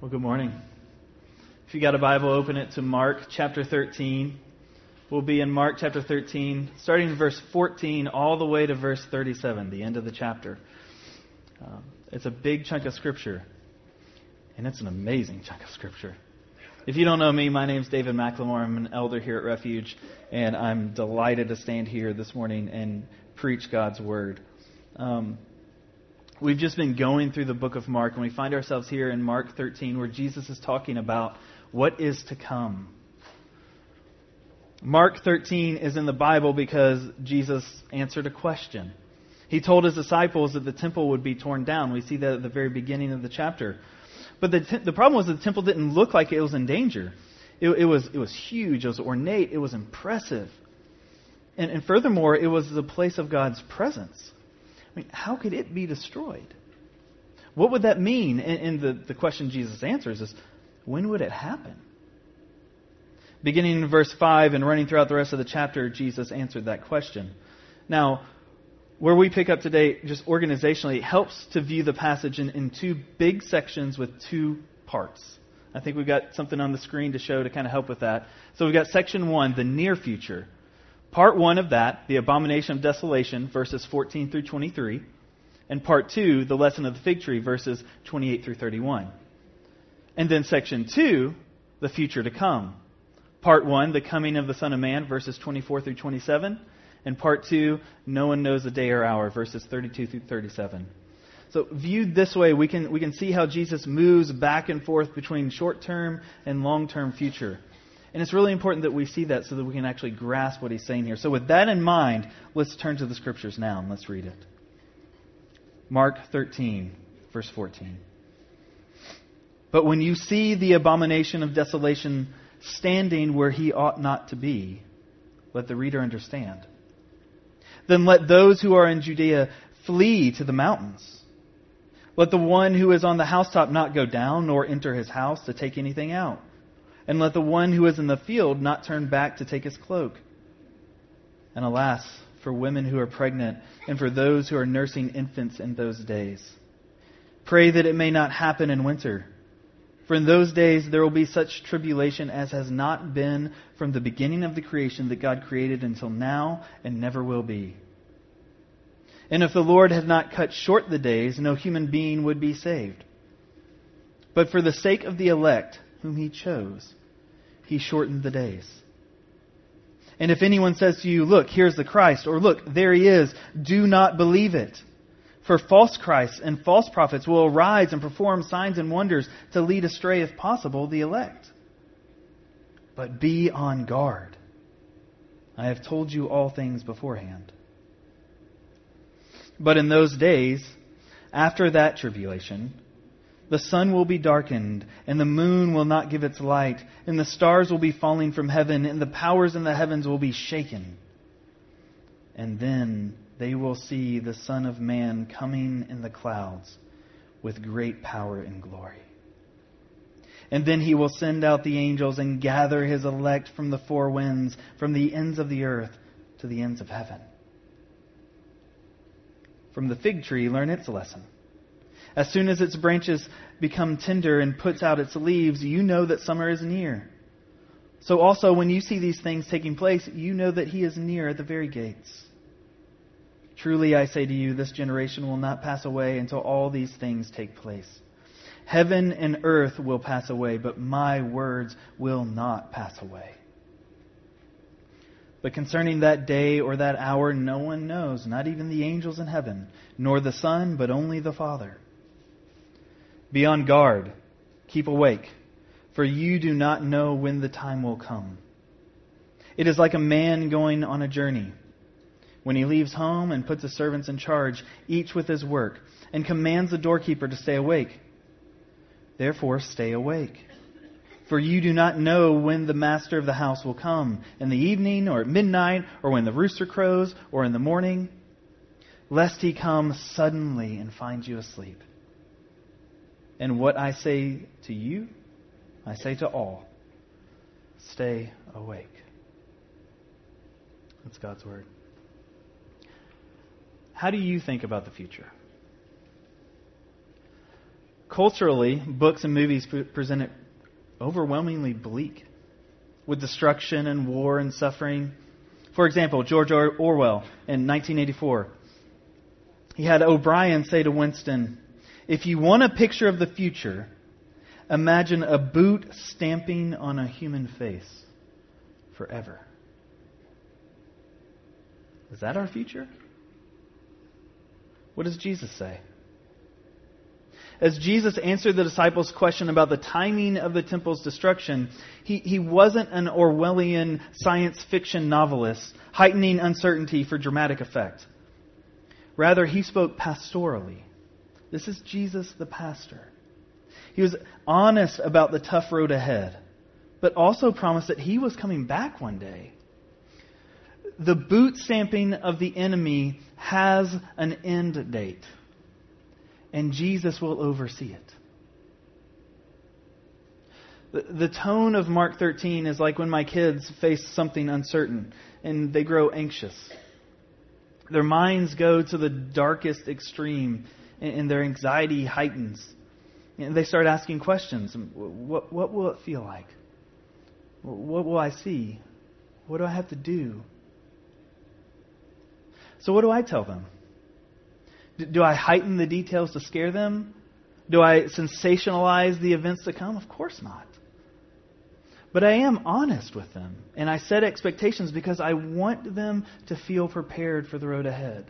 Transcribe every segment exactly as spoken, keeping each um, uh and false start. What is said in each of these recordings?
Well, good morning. If you got a Bible, open it to Mark chapter thirteen. We'll be in Mark chapter thirteen, starting in verse fourteen all the way to verse thirty-seven, the end of the chapter. Um, it's a big chunk of Scripture, and it's an amazing chunk of Scripture. If you don't know me, my name's David McLemore. I'm an elder here at Refuge, and I'm delighted to stand here this morning and preach God's Word. Um, we've just been going through the book of Mark, and we find ourselves here in Mark thirteen, where Jesus is talking about what is to come. Mark thirteen is in the Bible because Jesus answered a question. He told his disciples that the temple would be torn down. We see that at the very beginning of the chapter. But the t- the problem was that the temple didn't look like it was in danger. It, it was it was huge. It was ornate. It was impressive. And, and furthermore, it was the place of God's presence. I mean, how could it be destroyed? What would that mean? And, and the, the question Jesus answers is, when would it happen? Beginning in verse five and running throughout the rest of the chapter, Jesus answered that question. Now, where we pick up today, just organizationally, it helps to view the passage in, in two big sections with two parts. I think we've got something on the screen to show to kind of help with that. So we've got section one, the near future. Part one of that, the abomination of desolation, verses fourteen through twenty-three. And part two, the lesson of the fig tree, verses twenty-eight through thirty-one. And then section two, the future to come. Part one, the coming of the Son of Man, verses twenty-four through twenty-seven. And part two, no one knows the day or hour, verses thirty-two through thirty-seven. So viewed this way, we can we can see how Jesus moves back and forth between short-term and long-term future. And it's really important that we see that so that we can actually grasp what he's saying here. So with that in mind, let's turn to the Scriptures now and let's read it. Mark thirteen, verse fourteen. But when you see the abomination of desolation standing where he ought not to be, let the reader understand. Then let those who are in Judea flee to the mountains. Let the one who is on the housetop not go down, nor enter his house to take anything out. And let the one who is in the field not turn back to take his cloak. And alas, for women who are pregnant, and for those who are nursing infants in those days. Pray that it may not happen in winter. For in those days there will be such tribulation as has not been from the beginning of the creation that God created until now and never will be. And if the Lord had not cut short the days, no human being would be saved. But for the sake of the elect, whom he chose, he shortened the days. And if anyone says to you, look, here's the Christ, or look, there he is, do not believe it. For false Christs and false prophets will arise and perform signs and wonders to lead astray, if possible, the elect. But be on guard. I have told you all things beforehand. But in those days, after that tribulation, the sun will be darkened, and the moon will not give its light, and the stars will be falling from heaven, and the powers in the heavens will be shaken. And then they will see the Son of Man coming in the clouds with great power and glory. And then he will send out the angels and gather his elect from the four winds, from the ends of the earth to the ends of heaven. From the fig tree, learn its lesson. As soon as its branches become tender and puts out its leaves, you know that summer is near. So also, when you see these things taking place, you know that he is near at the very gates. Truly, I say to you, this generation will not pass away until all these things take place. Heaven and earth will pass away, but my words will not pass away. But concerning that day or that hour, no one knows, not even the angels in heaven, nor the Son, but only the Father. Be on guard, keep awake, for you do not know when the time will come. It is like a man going on a journey, when he leaves home and puts his servants in charge, each with his work, and commands the doorkeeper to stay awake. Therefore, stay awake. For you do not know when the master of the house will come, in the evening, or at midnight, or when the rooster crows, or in the morning, lest he come suddenly and find you asleep. And what I say to you, I say to all, stay awake. That's God's word. How do you think about the future? Culturally, books and movies pre- present it overwhelmingly bleak, with destruction and war and suffering. For example, George Or- Orwell in nineteen eighty-four, he had O'Brien say to Winston, "If you want a picture of the future, imagine a boot stamping on a human face forever." Is that our future? What does Jesus say? As Jesus answered the disciples' question about the timing of the temple's destruction, he, he wasn't an Orwellian science fiction novelist heightening uncertainty for dramatic effect. Rather, he spoke pastorally. This is Jesus the pastor. He was honest about the tough road ahead, but also promised that he was coming back one day. The boot stamping of the enemy has an end date, and Jesus will oversee it. The, the tone of Mark thirteen is like when my kids face something uncertain and they grow anxious. Their minds go to the darkest extreme and their anxiety heightens. And they start asking questions. What, what will it feel like? What will I see? What do I have to do? So what do I tell them? Do I heighten the details to scare them? Do I sensationalize the events to come? Of course not. But I am honest with them, and I set expectations because I want them to feel prepared for the road ahead.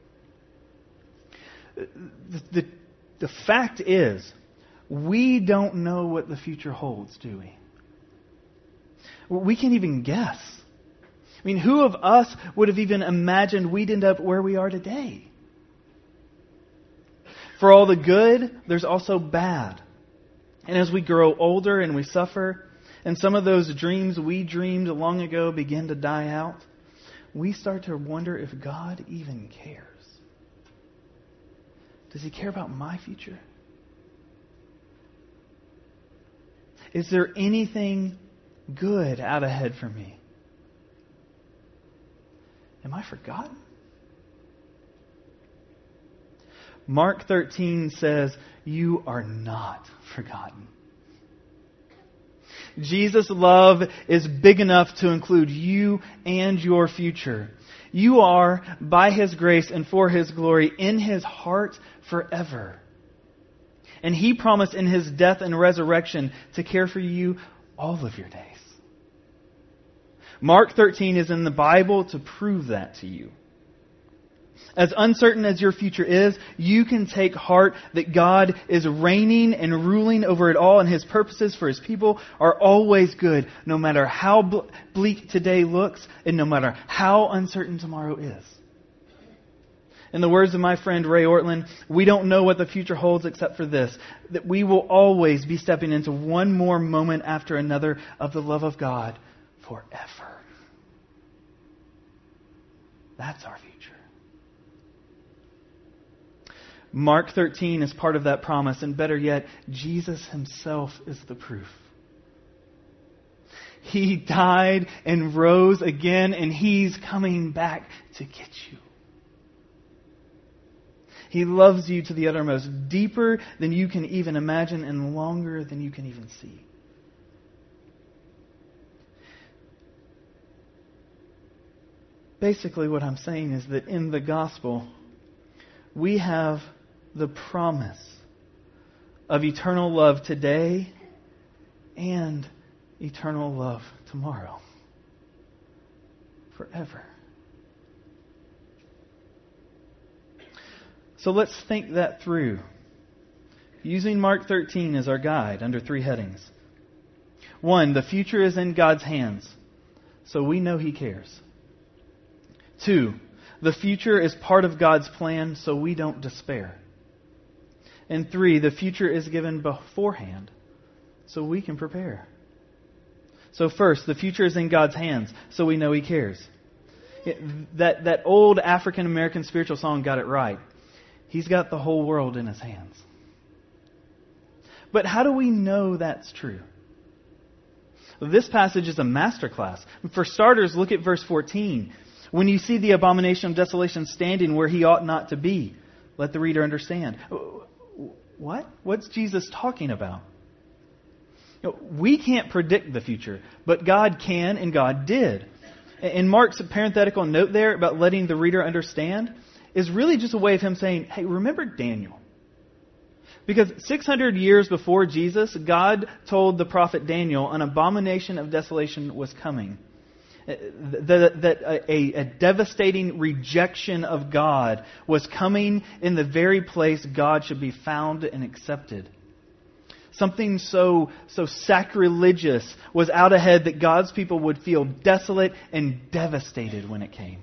The, the, the fact is, we don't know what the future holds, do we? We can't even guess. I mean, who of us would have even imagined we'd end up where we are today? For all the good, there's also bad. And as we grow older and we suffer, and some of those dreams we dreamed long ago begin to die out, we start to wonder if God even cares. Does He care about my future? Is there anything good out ahead for me? Am I forgotten? Mark thirteen says, you are not forgotten. Jesus' love is big enough to include you and your future. You are, by His grace and for His glory, in His heart forever. And He promised in His death and resurrection to care for you all of your days. Mark thirteen is in the Bible to prove that to you. As uncertain as your future is, you can take heart that God is reigning and ruling over it all, and His purposes for His people are always good, no matter how bleak today looks and no matter how uncertain tomorrow is. In the words of my friend Ray Ortland, we don't know what the future holds except for this, that we will always be stepping into one more moment after another of the love of God forever. That's our future. Mark thirteen is part of that promise, and better yet, Jesus Himself is the proof. He died and rose again, and He's coming back to get you. He loves you to the uttermost, deeper than you can even imagine and longer than you can even see. Basically, what I'm saying is that in the gospel, we have the promise of eternal love today and eternal love tomorrow. Forever. So let's think that through, using Mark thirteen as our guide under three headings. One, the future is in God's hands, so we know He cares. Two, the future is part of God's plan, so we don't despair. And three, the future is given beforehand, so we can prepare. So first, the future is in God's hands, so we know He cares. It, that, that old African American spiritual song got it right. He's got the whole world in His hands. But how do we know that's true? This passage is a masterclass. For starters, look at verse fourteen. When you see the abomination of desolation standing where he ought not to be, let the reader understand. what? What's Jesus talking about? You know, we can't predict the future, but God can and God did. And Mark's parenthetical note there about letting the reader understand is really just a way of him saying, hey, remember Daniel. Because six hundred years before Jesus, God told the prophet Daniel an abomination of desolation was coming. That, that a, a devastating rejection of God was coming in the very place God should be found and accepted. Something so, so sacrilegious was out ahead that God's people would feel desolate and devastated when it came.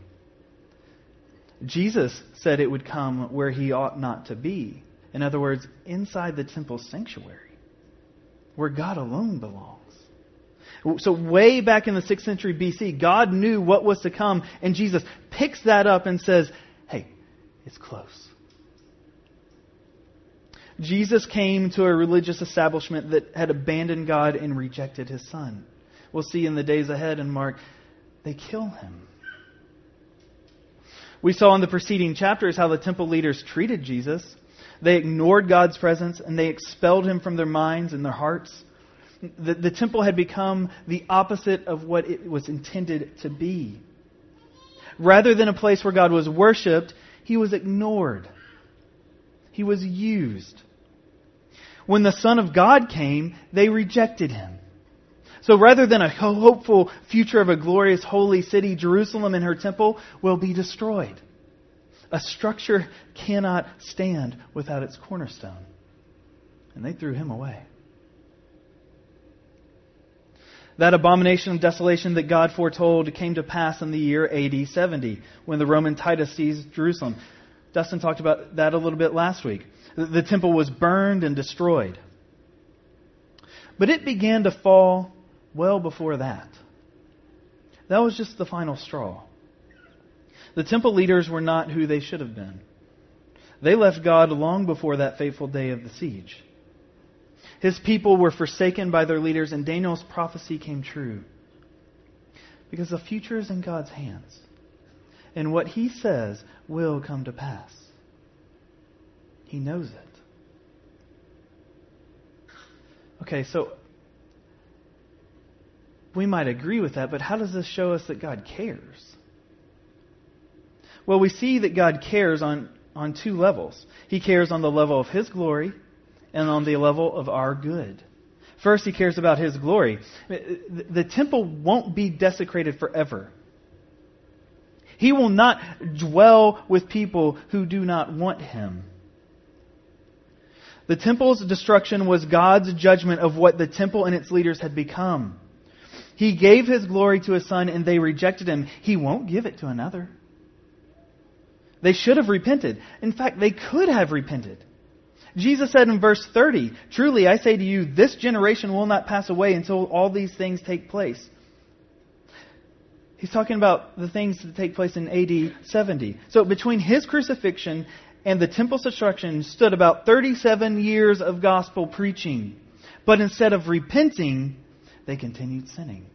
Jesus said it would come where He ought not to be. In other words, inside the temple sanctuary, where God alone belongs. So way back in the sixth century B C, God knew what was to come, and Jesus picks that up and says, hey, it's close. Jesus came to a religious establishment that had abandoned God and rejected His Son. We'll see in the days ahead in Mark, they kill Him. We saw in the preceding chapters how the temple leaders treated Jesus. They ignored God's presence and they expelled Him from their minds and their hearts. The, the temple had become the opposite of what it was intended to be. Rather than a place where God was worshipped, He was ignored. He was used. When the Son of God came, they rejected Him. So rather than a hopeful future of a glorious holy city, Jerusalem and her temple will be destroyed. A structure cannot stand without its cornerstone. And they threw Him away. That abomination of desolation that God foretold came to pass in the year A D seventy, when the Roman Titus seized Jerusalem. Dustin talked about that a little bit last week. The temple was burned and destroyed. But it began to fall well before that. That was just the final straw. The temple leaders were not who they should have been. They left God long before that fateful day of the siege. His people were forsaken by their leaders, and Daniel's prophecy came true. Because the future is in God's hands. And what He says will come to pass. He knows it. Okay, so we might agree with that, but how does this show us that God cares? Well, we see that God cares on, on two levels. He cares on the level of His glory and on the level of our good. First, He cares about His glory. The temple won't be desecrated forever. He will not dwell with people who do not want Him. The temple's destruction was God's judgment of what the temple and its leaders had become. He gave His glory to His Son and they rejected Him. He won't give it to another. They should have repented. In fact, they could have repented. Jesus said in verse thirty, "Truly I say to you, this generation will not pass away until all these things take place." He's talking about the things that take place in A D seventy. So between His crucifixion and the temple's destruction stood about thirty-seven years of gospel preaching. But instead of repenting, they continued sinning.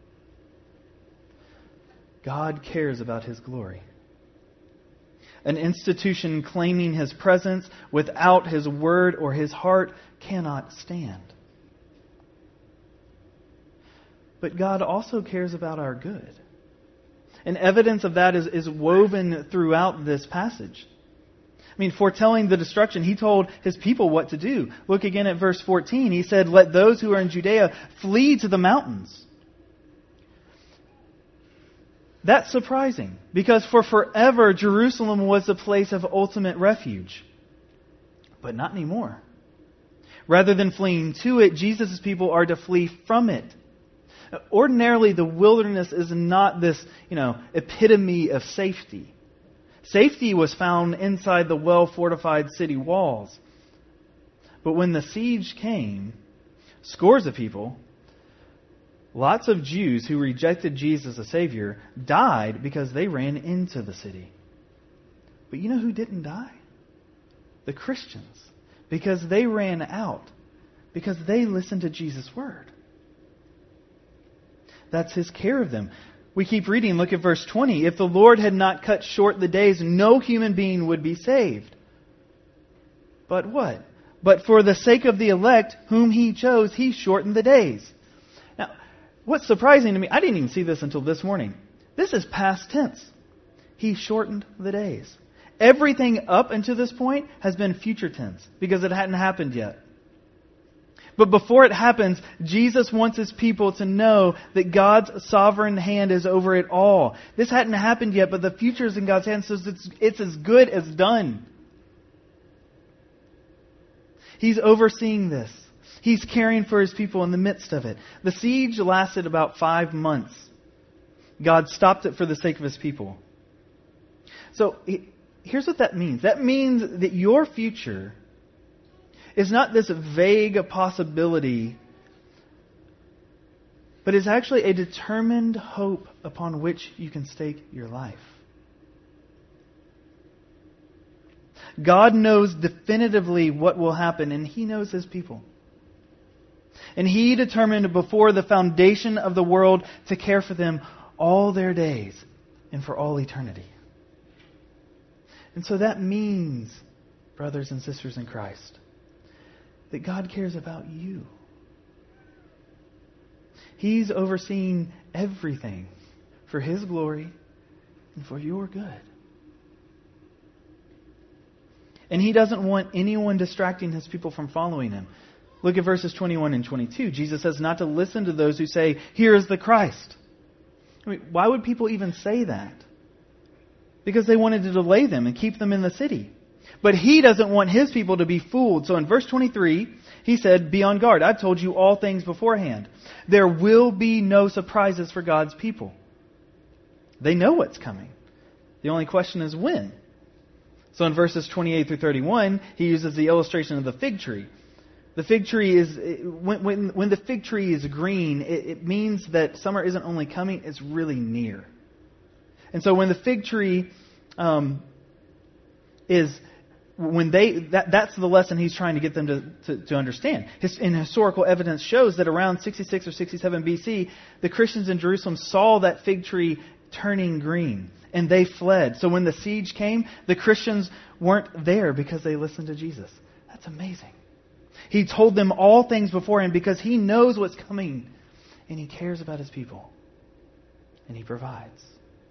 God cares about His glory. An institution claiming His presence without His word or His heart cannot stand. But God also cares about our good. And evidence of that is, is woven throughout this passage. I mean, foretelling the destruction, He told His people what to do. Look again at verse fourteen. He said, "Let those who are in Judea flee to the mountains." That's surprising, because for forever Jerusalem was the place of ultimate refuge. But not anymore. Rather than fleeing to it, Jesus' people are to flee from it. Ordinarily, the wilderness is not this, you know, epitome of safety. Safety was found inside the well-fortified city walls. But when the siege came, scores of people, lots of Jews who rejected Jesus as Savior, died because they ran into the city. But you know who didn't die? The Christians. Because they ran out. Because they listened to Jesus' word. That's His care of them. We keep reading. Look at verse twenty. "If the Lord had not cut short the days, no human being would be saved. But what? But for the sake of the elect, whom He chose, He shortened the days. Now, what's surprising to me, I didn't even see this until this morning. This is past tense. He shortened the days. Everything up until this point has been future tense because it hadn't happened yet. But before it happens, Jesus wants His people to know that God's sovereign hand is over it all. This hadn't happened yet, but the future is in God's hands, so it's, it's as good as done. He's overseeing this. He's caring for His people in the midst of it. The siege lasted about five months. God stopped it for the sake of His people. So here's what that means. That means that your future is not this vague possibility, but is actually a determined hope upon which you can stake your life. God knows definitively what will happen, and He knows His people. And He determined before the foundation of the world to care for them all their days and for all eternity. And so that means, brothers and sisters in Christ, that God cares about you. He's overseeing everything for His glory and for your good. And He doesn't want anyone distracting His people from following Him. Look at verses twenty-one and twenty-two. Jesus says not to listen to those who say, "Here is the Christ." I mean, why would people even say that? Because they wanted to delay them and keep them in the city. But He doesn't want His people to be fooled. So in verse twenty-three, He said, "Be on guard. I've told you all things beforehand." There will be no surprises for God's people. They know what's coming. The only question is when. So in verses twenty-eight through thirty-one, He uses the illustration of the fig tree. The fig tree is, when, when, when the fig tree is green, it, it means that summer isn't only coming, it's really near. And so when the fig tree um, is, when they, that, that's the lesson He's trying to get them to, to, to understand. His, and historical evidence shows that around sixty-six or sixty-seven B C, the Christians in Jerusalem saw that fig tree turning green, and they fled. So when the siege came, the Christians weren't there because they listened to Jesus. That's amazing. He told them all things beforehand because He knows what's coming, and He cares about His people, and He provides.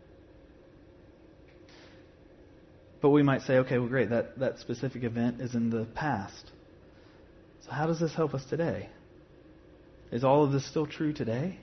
But we might say, okay, well, great, that, that specific event is in the past. So how does this help us today? Is all of this still true today?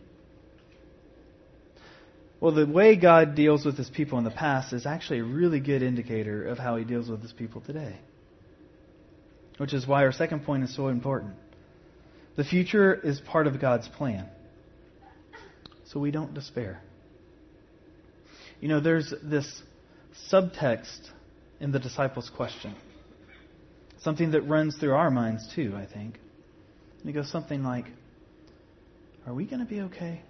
Well, the way God deals with His people in the past is actually a really good indicator of how He deals with His people today. Which is why our second point is so important. The future is part of God's plan. So we don't despair. You know, there's this subtext in the disciples' question. Something that runs through our minds too, I think. And it goes something like, are we going to be okay?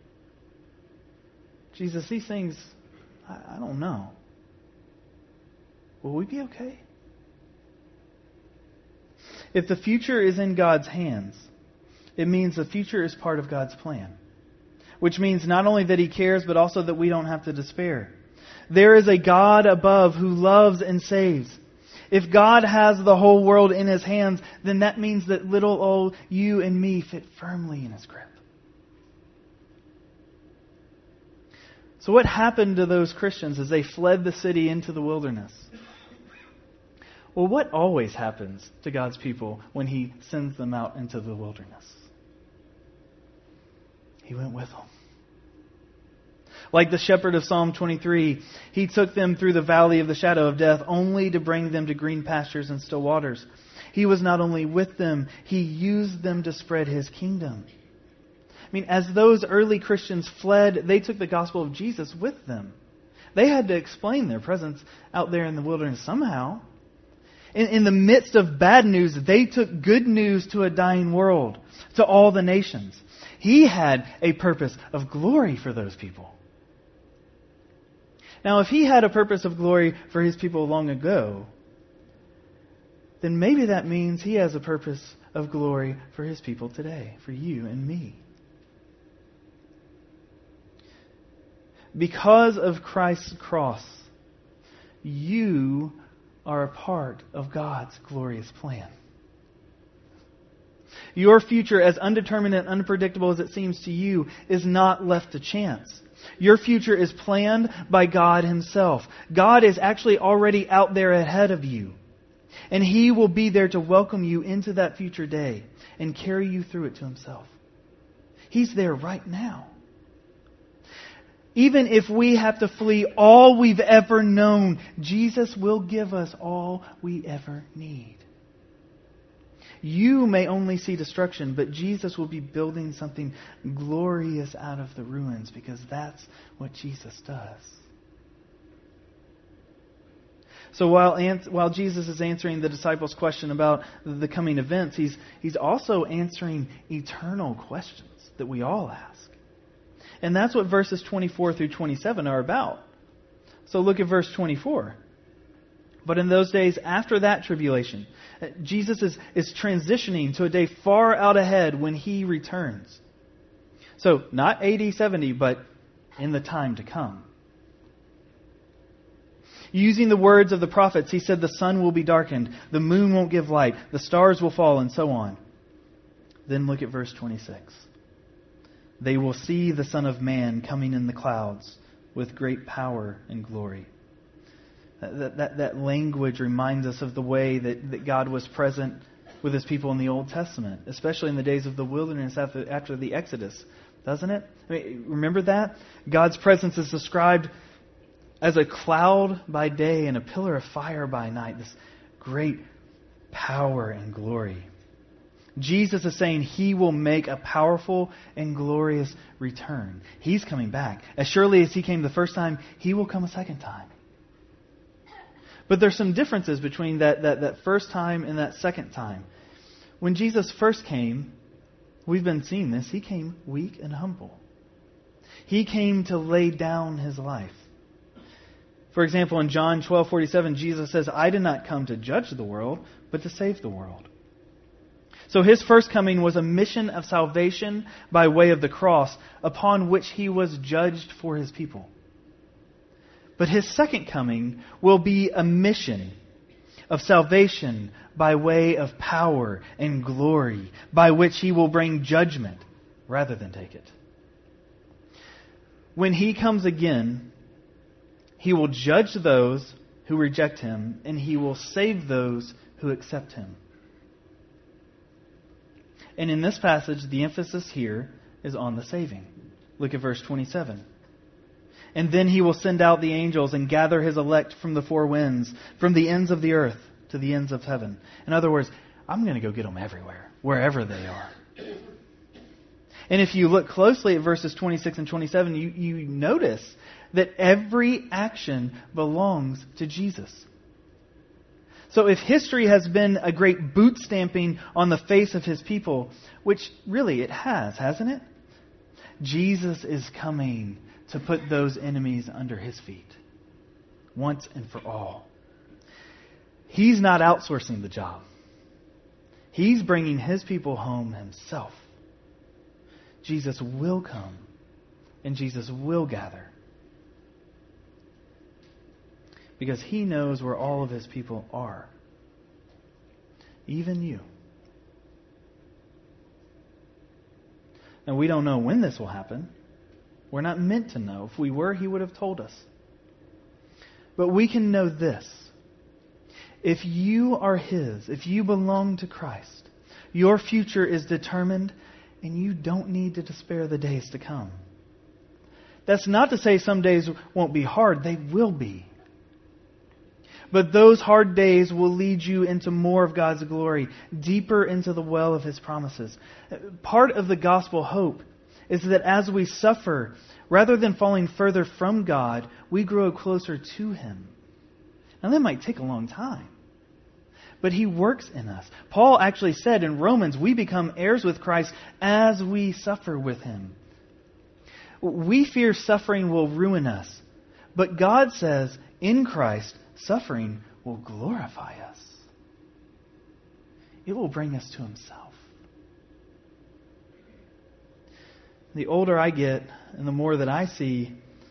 Jesus, these things, I, I don't know. Will we be okay? If the future is in God's hands, it means the future is part of God's plan. Which means not only that He cares, but also that we don't have to despair. There is a God above who loves and saves. If God has the whole world in His hands, then that means that little old you and me fit firmly in His grip. So what happened to those Christians as they fled the city into the wilderness? Well, what always happens to God's people when He sends them out into the wilderness? He went with them. Like the shepherd of Psalm twenty-three, He took them through the valley of the shadow of death only to bring them to green pastures and still waters. He was not only with them, He used them to spread His kingdom. I mean, as those early Christians fled, they took the gospel of Jesus with them. They had to explain their presence out there in the wilderness somehow. In, in the midst of bad news, they took good news to a dying world, to all the nations. He had a purpose of glory for those people. Now, if He had a purpose of glory for His people long ago, then maybe that means He has a purpose of glory for His people today, for you and me. Because of Christ's cross, you are a part of God's glorious plan. Your future, as undetermined and unpredictable as it seems to you, is not left to chance. Your future is planned by God Himself. God is actually already out there ahead of you. And He will be there to welcome you into that future day and carry you through it to Himself. He's there right now. Even if we have to flee all we've ever known, Jesus will give us all we ever need. You may only see destruction, but Jesus will be building something glorious out of the ruins, because that's what Jesus does. So while while Jesus is answering the disciples' question about the coming events, he's he's also answering eternal questions that we all ask. And that's what verses twenty-four through twenty-seven are about. So look at verse twenty-four. But in those days after that tribulation, Jesus is, is transitioning to a day far out ahead when He returns. So not A D seventy, but in the time to come. Using the words of the prophets, He said the sun will be darkened, the moon won't give light, the stars will fall, and so on. Then look at verse twenty-six. They will see the Son of Man coming in the clouds with great power and glory. That, that, that language reminds us of the way that, that God was present with His people in the Old Testament, especially in the days of the wilderness after, after the Exodus, doesn't it? I mean, remember that? God's presence is described as a cloud by day and a pillar of fire by night. This great power and glory. Jesus is saying He will make a powerful and glorious return. He's coming back. As surely as He came the first time, He will come a second time. But there's some differences between that, that, that first time and that second time. When Jesus first came, we've been seeing this, He came weak and humble. He came to lay down His life. For example, in John twelve forty-seven, Jesus says, I did not come to judge the world, but to save the world. So His first coming was a mission of salvation by way of the cross, upon which He was judged for His people. But His second coming will be a mission of salvation by way of power and glory, by which He will bring judgment rather than take it. When He comes again, He will judge those who reject Him, and He will save those who accept Him. And in this passage, the emphasis here is on the saving. Look at verse twenty-seven. And then He will send out the angels and gather His elect from the four winds, from the ends of the earth to the ends of heaven. In other words, I'm going to go get them everywhere, wherever they are. And if you look closely at verses twenty-six and twenty-seven, you, you notice that every action belongs to Jesus. So if history has been a great boot stamping on the face of His people, which really it has, hasn't it? Jesus is coming to put those enemies under His feet, once and for all. He's not outsourcing the job. He's bringing His people home Himself. Jesus will come, and Jesus will gather. Because He knows where all of His people are. Even you. Now, we don't know when this will happen. We're not meant to know. If we were, He would have told us. But we can know this. If you are His, if you belong to Christ, your future is determined, and you don't need to despair the days to come. That's not to say some days won't be hard. They will be. But those hard days will lead you into more of God's glory, deeper into the well of His promises. Part of the gospel hope is that as we suffer, rather than falling further from God, we grow closer to Him. Now that might take a long time, but He works in us. Paul actually said in Romans, we become heirs with Christ as we suffer with Him. We fear suffering will ruin us, but God says in Christ, suffering will glorify us. It will bring us to Himself. The older I get and the more that I see,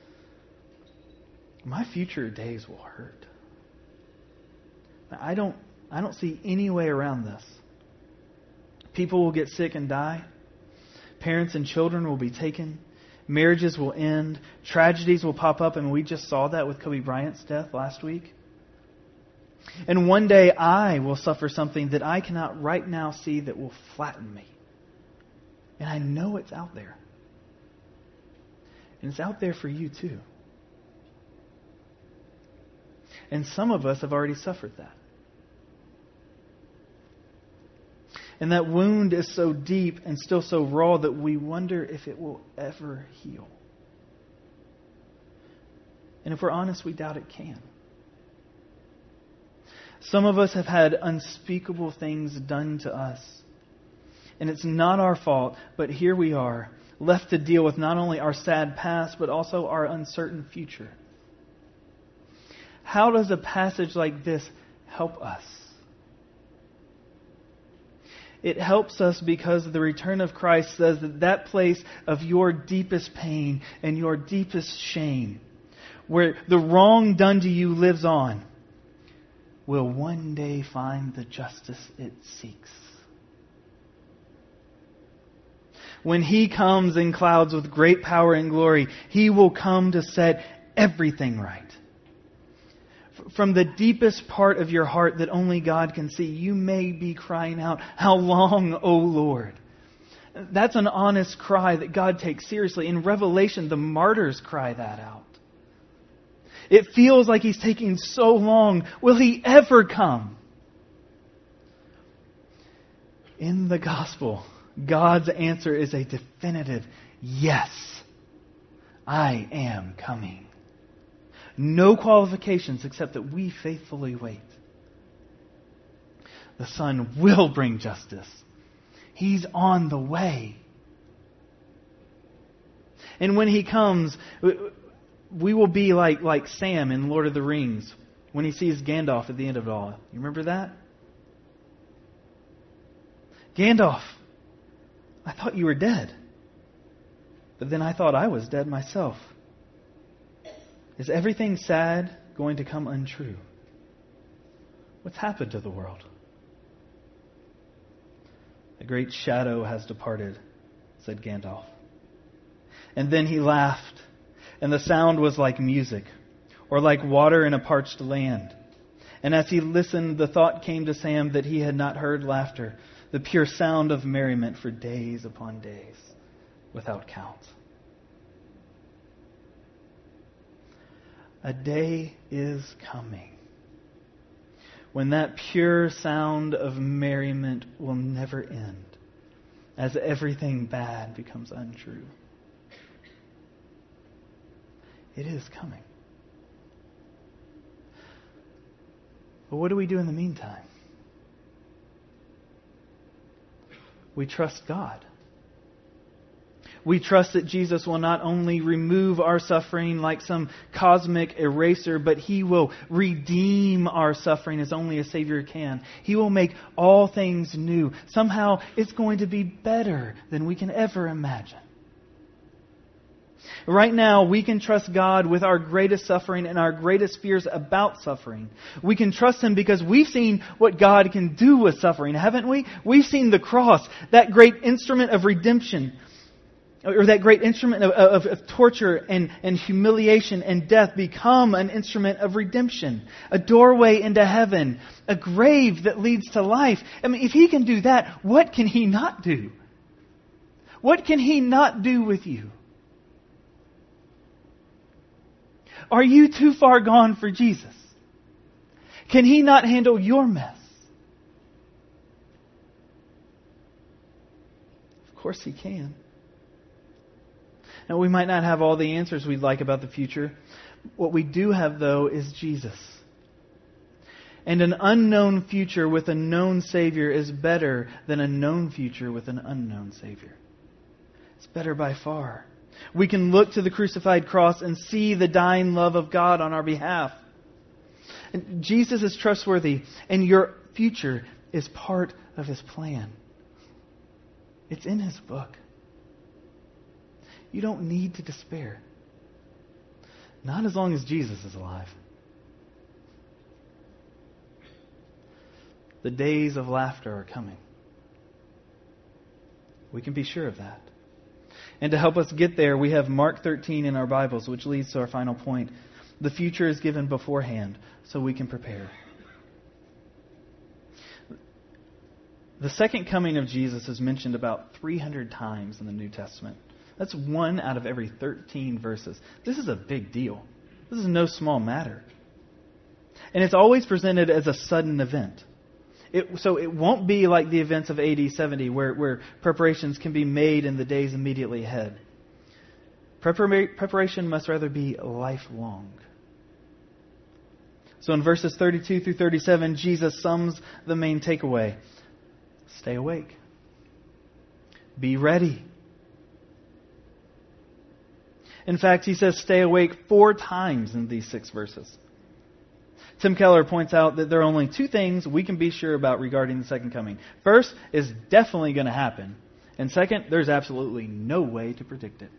my future days will hurt. I don't, I don't see any way around this. People will get sick and die. Parents and children will be taken. Marriages will end. Tragedies will pop up. And we just saw that with Kobe Bryant's death last week. And one day I will suffer something that I cannot right now see that will flatten me. And I know it's out there. And it's out there for you too. And some of us have already suffered that. And that wound is so deep and still so raw that we wonder if it will ever heal. And if we're honest, we doubt it can. Some of us have had unspeakable things done to us. And it's not our fault, but here we are, left to deal with not only our sad past, but also our uncertain future. How does a passage like this help us? It helps us because the return of Christ says that that place of your deepest pain and your deepest shame, where the wrong done to you lives on, will one day find the justice it seeks. When He comes in clouds with great power and glory, He will come to set everything right. From the deepest part of your heart that only God can see, you may be crying out, "How long, O Lord?" That's an honest cry that God takes seriously. In Revelation, the martyrs cry that out. It feels like He's taking so long. Will He ever come? In the gospel, God's answer is a definitive yes. I am coming. No qualifications except that we faithfully wait. The Son will bring justice. He's on the way. And when He comes, we will be like, like Sam in Lord of the Rings when he sees Gandalf at the end of it all. You remember that? Gandalf, I thought you were dead. But then I thought I was dead myself. Is everything sad going to come untrue? What's happened to the world? A great shadow has departed, said Gandalf. And then he laughed, and the sound was like music, or like water in a parched land. And as he listened, the thought came to Sam that he had not heard laughter, the pure sound of merriment for days upon days, without count. A day is coming when that pure sound of merriment will never end, as everything bad becomes untrue. It is coming. But what do we do in the meantime? We trust God. We trust that Jesus will not only remove our suffering like some cosmic eraser, but He will redeem our suffering as only a Savior can. He will make all things new. Somehow it's going to be better than we can ever imagine. Right now, we can trust God with our greatest suffering and our greatest fears about suffering. We can trust Him because we've seen what God can do with suffering, haven't we? We've seen the cross, that great instrument of redemption, or that great instrument of, of, of torture and, and humiliation and death become an instrument of redemption. A doorway into heaven. A grave that leads to life. I mean, if He can do that, what can He not do? What can He not do with you? Are you too far gone for Jesus? Can He not handle your mess? Of course He can. Now, we might not have all the answers we'd like about the future. What we do have, though, is Jesus. And an unknown future with a known Savior is better than a known future with an unknown Savior. It's better by far. We can look to the crucified cross and see the dying love of God on our behalf. And Jesus is trustworthy, and your future is part of His plan. It's in His book. You don't need to despair. Not as long as Jesus is alive. The days of laughter are coming. We can be sure of that. And to help us get there, we have Mark thirteen in our Bibles, which leads to our final point. The future is given beforehand, so we can prepare. The second coming of Jesus is mentioned about three hundred times in the New Testament. That's one out of every thirteen verses. This is a big deal. This is no small matter. And it's always presented as a sudden event. It, so it won't be like the events of A D seventy where, where preparations can be made in the days immediately ahead. Prepara- preparation must rather be lifelong. So in verses thirty-two through thirty-seven, Jesus sums the main takeaway. Stay awake. Be ready. In fact, he says stay awake four times in these six verses. Tim Keller points out that there are only two things we can be sure about regarding the second coming. First, it's definitely going to happen. And second, there's absolutely no way to predict it.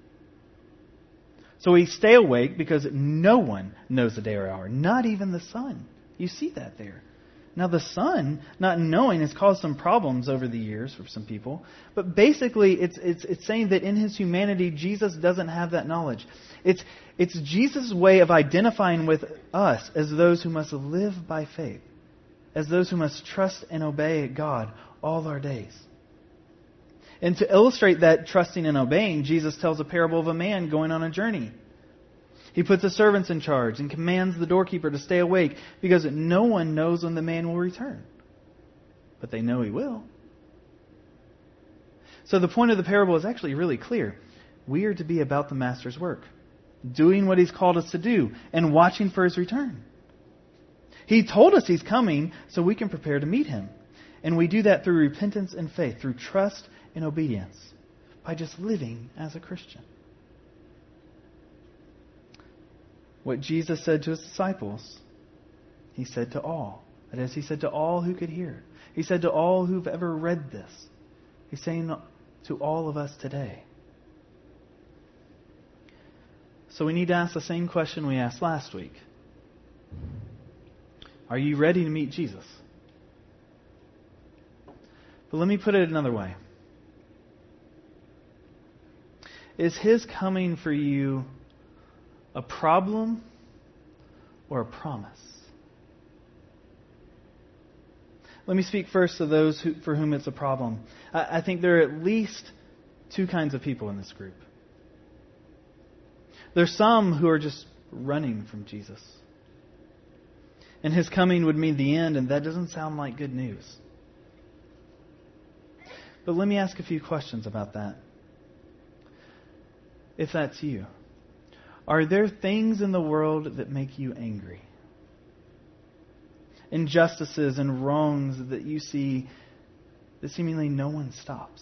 So we stay awake because no one knows the day or hour, not even the Son. You see that there. Now the Son, not knowing, has caused some problems over the years for some people. But basically, it's it's it's saying that in His humanity, Jesus doesn't have that knowledge. It's it's Jesus' way of identifying with us as those who must live by faith, as those who must trust and obey God all our days. And to illustrate that trusting and obeying, Jesus tells a parable of a man going on a journey. He puts the servants in charge and commands the doorkeeper to stay awake because no one knows when the man will return. But they know he will. So the point of the parable is actually really clear. We are to be about the Master's work, doing what He's called us to do, and watching for His return. He told us He's coming so we can prepare to meet Him. And we do that through repentance and faith, through trust and obedience, by just living as a Christian. What Jesus said to His disciples, He said to all. That is, He said to all who could hear. He said to all who've ever read this. He's saying to all of us today. So we need to ask the same question we asked last week. Are you ready to meet Jesus? But let me put it another way. Is His coming for you a problem or a promise? Let me speak first to those who, for whom it's a problem. I, I think there are at least two kinds of people in this group. There's some who are just running from Jesus. And His coming would mean the end, and that doesn't sound like good news. But let me ask a few questions about that. If that's you, are there things in the world that make you angry? Injustices and wrongs that you see that seemingly no one stops?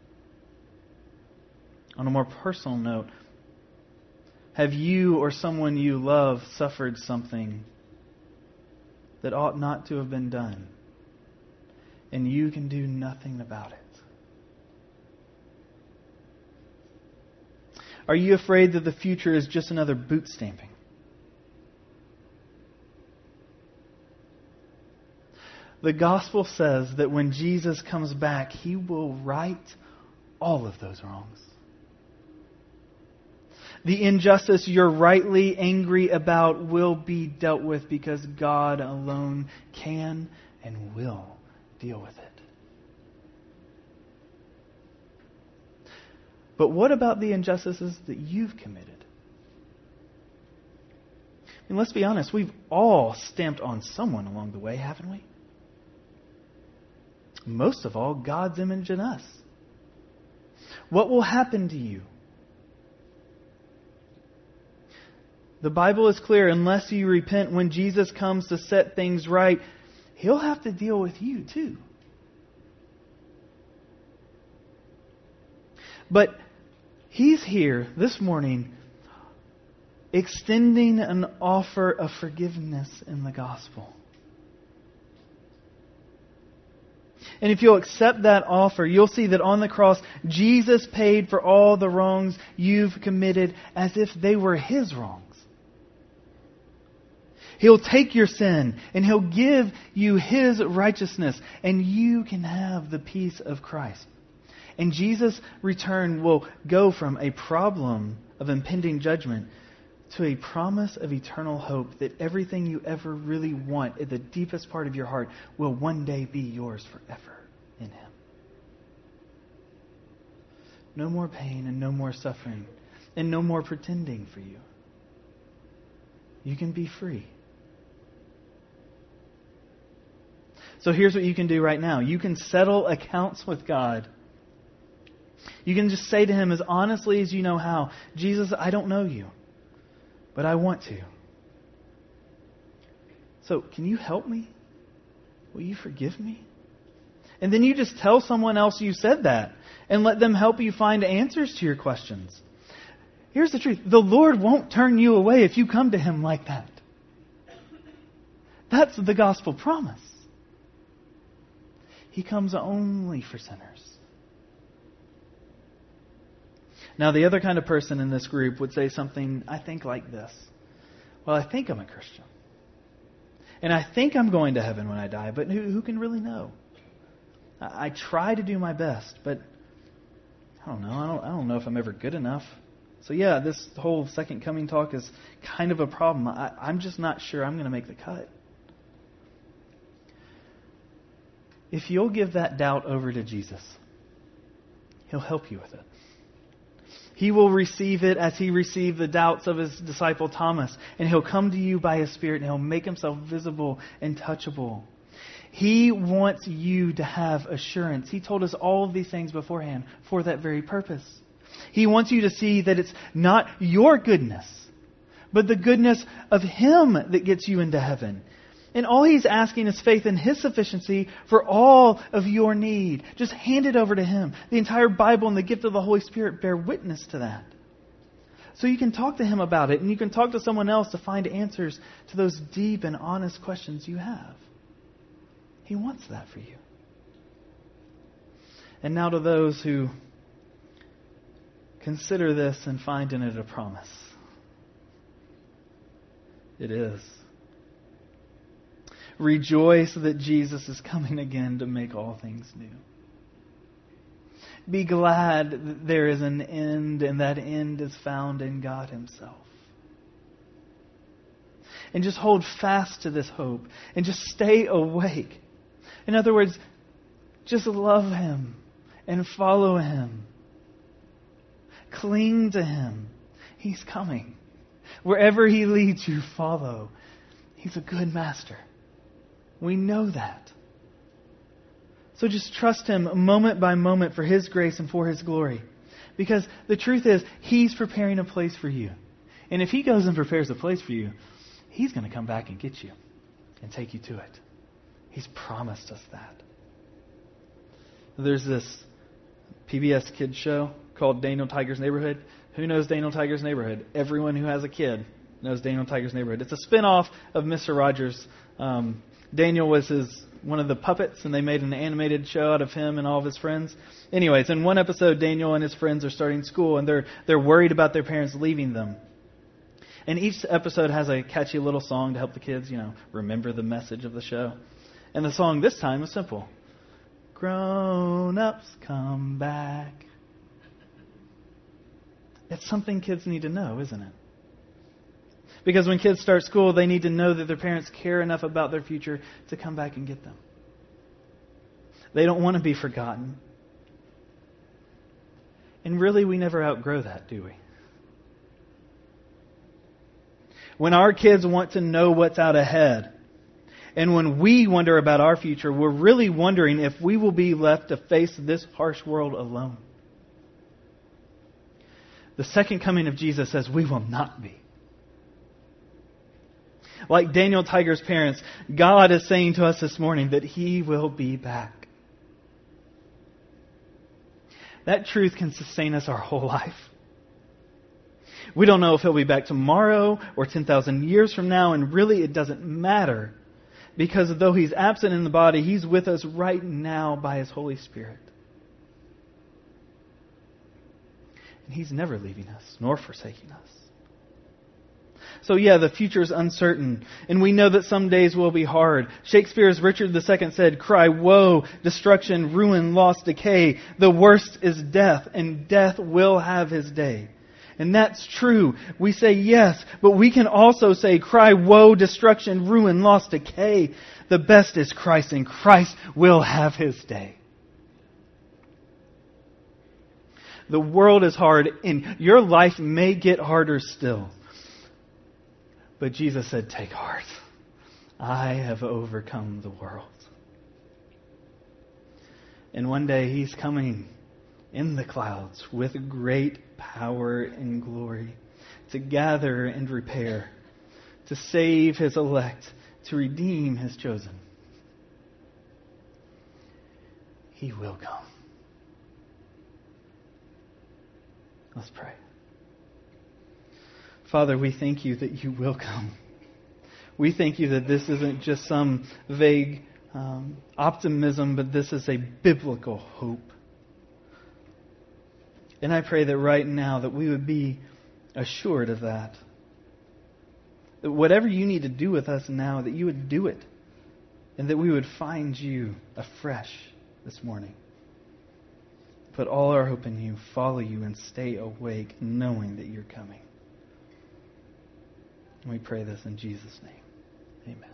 On a more personal note, have you or someone you love suffered something that ought not to have been done, and you can do nothing about it? Are you afraid that the future is just another boot stamping? The gospel says that when Jesus comes back, He will right all of those wrongs. The injustice you're rightly angry about will be dealt with because God alone can and will deal with it. But what about the injustices that you've committed? I mean, let's be honest, we've all stamped on someone along the way, haven't we? Most of all, God's image in us. What will happen to you? The Bible is clear, unless you repent when Jesus comes to set things right, He'll have to deal with you too. But He's here this morning extending an offer of forgiveness in the gospel. And if you'll accept that offer, you'll see that on the cross, Jesus paid for all the wrongs you've committed as if they were His wrongs. He'll take your sin and He'll give you His righteousness, and you can have the peace of Christ. And Jesus' return will go from a problem of impending judgment to a promise of eternal hope that everything you ever really want at the deepest part of your heart will one day be yours forever in Him. No more pain and no more suffering and no more pretending for you. You can be free. So here's what you can do right now. You can settle accounts with God. You can just say to Him as honestly as you know how, Jesus, I don't know you, but I want to. So can you help me? Will you forgive me? And then you just tell someone else you said that and let them help you find answers to your questions. Here's the truth. The Lord won't turn you away if you come to Him like that. That's the gospel promise. He comes only for sinners. Now, the other kind of person in this group would say something, I think, like this. Well, I think I'm a Christian. And I think I'm going to heaven when I die, but who, who can really know? I, I try to do my best, but I don't know. I don't, I don't know if I'm ever good enough. So yeah, this whole second coming talk is kind of a problem. I, I'm just not sure I'm going to make the cut. If you'll give that doubt over to Jesus, He'll help you with it. He will receive it as He received the doubts of His disciple Thomas. And He'll come to you by His Spirit and He'll make Himself visible and touchable. He wants you to have assurance. He told us all of these things beforehand for that very purpose. He wants you to see that it's not your goodness, but the goodness of Him that gets you into heaven. And all He's asking is faith in His sufficiency for all of your need. Just hand it over to Him. The entire Bible and the gift of the Holy Spirit bear witness to that. So you can talk to Him about it, and you can talk to someone else to find answers to those deep and honest questions you have. He wants that for you. And now to those who consider this and find in it a promise. It is. Rejoice that Jesus is coming again to make all things new. Be glad that there is an end, and that end is found in God Himself. And just hold fast to this hope, and just stay awake. In other words, just love Him and follow Him. Cling to Him. He's coming. Wherever He leads you, follow. He's a good master. We know that. So just trust Him moment by moment for His grace and for His glory. Because the truth is, He's preparing a place for you. And if He goes and prepares a place for you, He's going to come back and get you and take you to it. He's promised us that. There's this P B S kids show called Daniel Tiger's Neighborhood. Who knows Daniel Tiger's Neighborhood? Everyone who has a kid knows Daniel Tiger's Neighborhood. It's a spin-off of Mister Rogers. Um, Daniel was his one of the puppets, and they made an animated show out of him and all of his friends. Anyways, in one episode, Daniel and his friends are starting school, and they're they're worried about their parents leaving them. And each episode has a catchy little song to help the kids, you know, remember the message of the show. And the song this time is simple. Grown-ups, come back. It's something kids need to know, isn't it? Because when kids start school, they need to know that their parents care enough about their future to come back and get them. They don't want to be forgotten. And really, we never outgrow that, do we? When our kids want to know what's out ahead, and when we wonder about our future, we're really wondering if we will be left to face this harsh world alone. The second coming of Jesus says we will not be. Like Daniel Tiger's parents, God is saying to us this morning that He will be back. That truth can sustain us our whole life. We don't know if He'll be back tomorrow or ten thousand years from now, and really it doesn't matter. Because though He's absent in the body, He's with us right now by His Holy Spirit. And He's never leaving us, nor forsaking us. So yeah, the future is uncertain. And we know that some days will be hard. Shakespeare's Richard the Second said, "Cry woe, destruction, ruin, loss, decay. The worst is death, and death will have his day." And that's true. We say yes, but we can also say, cry woe, destruction, ruin, loss, decay. The best is Christ, and Christ will have his day. The world is hard, and your life may get harder still. But Jesus said, take heart. I have overcome the world. And one day He's coming in the clouds with great power and glory to gather and repair, to save His elect, to redeem His chosen. He will come. Let's pray. Father, we thank You that You will come. We thank You that this isn't just some vague um, optimism, but this is a biblical hope. And I pray that right now that we would be assured of that. That whatever You need to do with us now, that You would do it. And that we would find You afresh this morning. Put all our hope in You, follow You, and stay awake knowing that You're coming. And we pray this in Jesus' name. Amen.